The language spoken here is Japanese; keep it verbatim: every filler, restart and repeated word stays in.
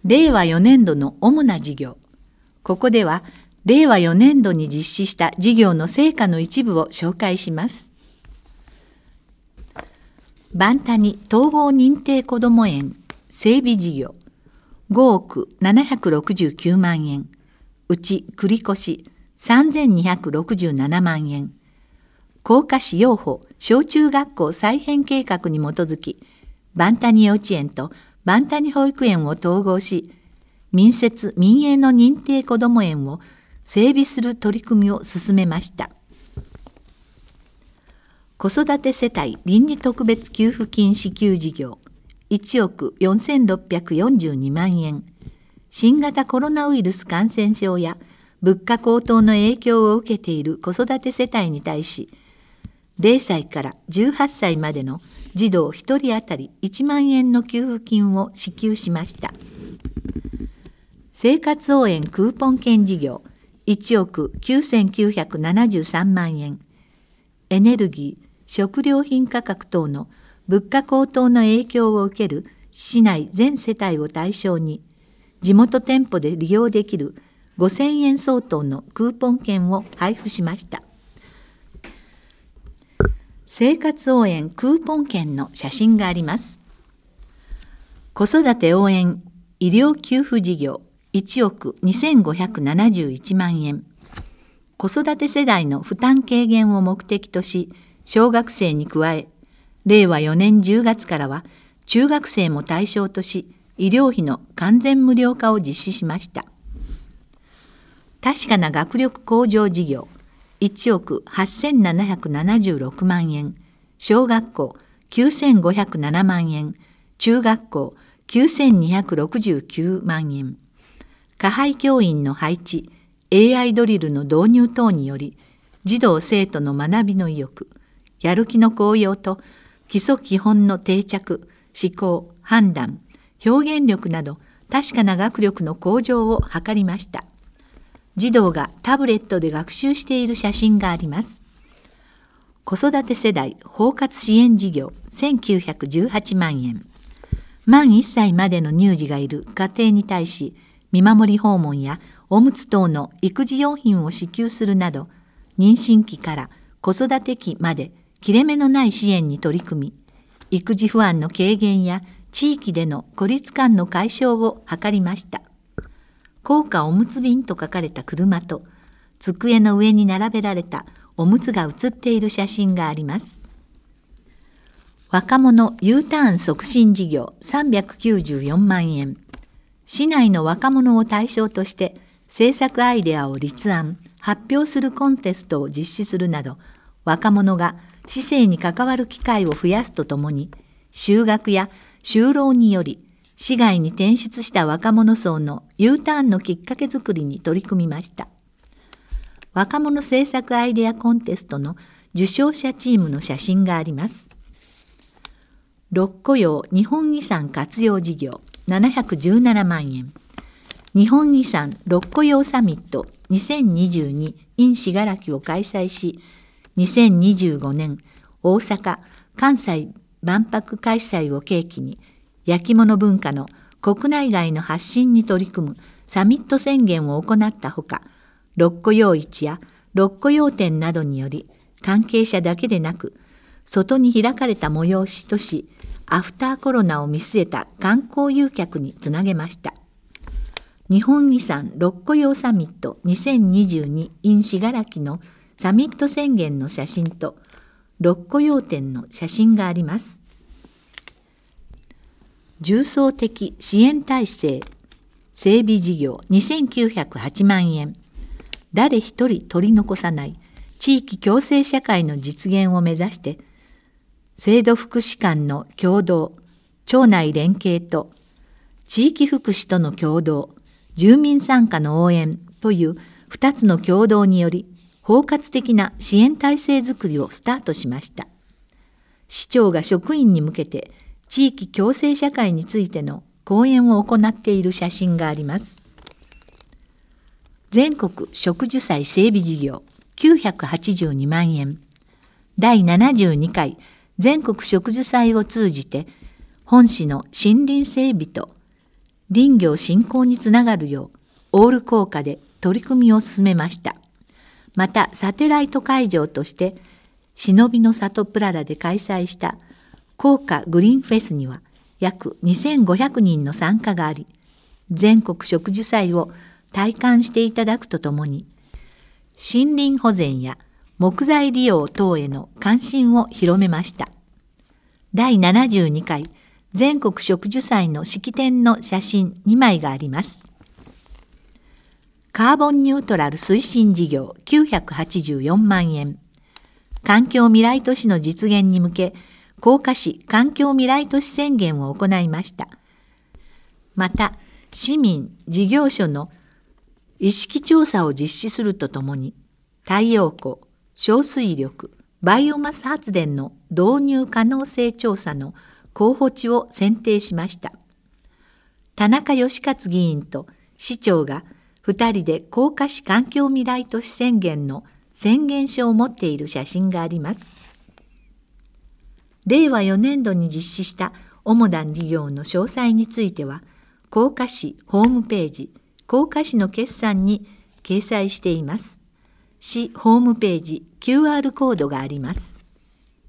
れいわよねんどの主な事業。ここではれいわよねんどに実施した事業の成果の一部を紹介します。バンタニ統合認定こども園整備事業ごおくななひゃくろくじゅうきゅうまんえん、うち繰越さんぜんにひゃくろくじゅうななまんえん。甲賀市養保小中学校再編計画に基づき、バンタニ幼稚園とバンタニ保育園を統合し、民設民営の認定こども園を整備する取り組みを進めました。子育て世帯臨時特別給付金支給事業いちおくよんせんろっぴゃくよんじゅうにまんえん。新型コロナウイルス感染症や物価高騰の影響を受けている子育て世帯に対し、れいさいからじゅうはっさいまでの児童ひとり当たりいちまんえんの給付金を支給しました。生活応援クーポン券事業いちおくきゅうせんきゅうひゃくななじゅうさんまんえん。エネルギー、食料品価格等の物価高騰の影響を受ける市内全世帯を対象に、地元店舗で利用できるごせんえん相当のクーポン券を配布しました。生活応援クーポン券の写真があります。子育て応援医療給付事業いちおくにせんごひゃくななじゅういちまんえん。子育て世代の負担軽減を目的とし、小学生に加え、れいわよねんじゅうがつからは中学生も対象とし、医療費の完全無料化を実施しました。確かな学力向上事業いちおくはっせんななひゃくななじゅうろくまんえん。小学校きゅうせんごひゃくななまんえん。中学校きゅうせんにひゃくろくじゅうきゅうまんえん。加配教員の配置、エーアイ ドリルの導入等により、児童生徒の学びの意欲、やる気の高揚と基礎基本の定着、思考、判断、表現力など確かな学力の向上を図りました。児童がタブレットで学習している写真があります。子育て世代包括支援事業せんきゅうひゃくじゅうはちまんえん。満いっさいまでの乳児がいる家庭に対し、見守り訪問やおむつ等の育児用品を支給するなど、妊娠期から子育て期まで切れ目のない支援に取り組み、育児不安の軽減や地域での孤立感の解消を図りました。効果おむつ便と書かれた車と、机の上に並べられたおむつが写っている写真があります。若者 U ターン促進事業さんびゃくきゅうじゅうよんまんえん。市内の若者を対象として政策アイデアを立案、発表するコンテストを実施するなど、若者が市政に関わる機会を増やすとともに、就学や就労により市外に転出した若者層の U ターンのきっかけづくりに取り組みました。若者政策アイデアコンテストの受賞者チームの写真があります。六甲陽日本遺産活用事業ななひゃくじゅうななまんえん。日本遺産六甲陽サミットにせんにじゅうに in 信楽を開催し、にせんにじゅうごねん大阪・関西万博開催を契機に、焼き物文化の国内外の発信に取り組むサミット宣言を行ったほか、六甲陽市や六甲陽展などにより、関係者だけでなく、外に開かれた催しとし、アフターコロナを見据えた観光誘客につなげました。日本遺産六甲陽サミットにせんにじゅうに in 信楽のサミット宣言の写真と六甲陽展の写真があります。重層的支援体制整備事業にせんきゅうひゃくはちまんえん。誰一人取り残さない地域共生社会の実現を目指して、制度福祉間の共同、町内連携と地域福祉との共同、住民参加の応援というふたつの共同により、包括的な支援体制づくりをスタートしました。市長が職員に向けて地域共生社会についての講演を行っている写真があります。全国植樹祭整備事業きゅうひゃくはちじゅうにまんえん。だいななじゅうにかい全国植樹祭を通じて、本市の森林整備と林業振興につながるようオール効果で取り組みを進めました。またサテライト会場として忍びの里プララで開催した効果グリーンフェスには約にせんごひゃくにんの参加があり、全国植樹祭を体感していただくとともに、森林保全や木材利用等への関心を広めました。だいななじゅうにかい全国植樹祭の式典の写真にまいがあります。カーボンニュートラル推進事業きゅうひゃくはちじゅうよんまんえん。環境未来都市の実現に向け、甲賀市環境未来都市宣言を行いました。また、市民・事業所の意識調査を実施するとともに、太陽光、小水力、バイオマス発電の導入可能性調査の候補地を選定しました。田中義勝議員と市長がふたりで甲賀市環境未来都市宣言の宣言書を持っている写真があります。れいわよねんどに実施した主な事業の詳細については、甲賀市ホームページ、甲賀市の決算に掲載しています。市ホームページ キューアール コードがあります。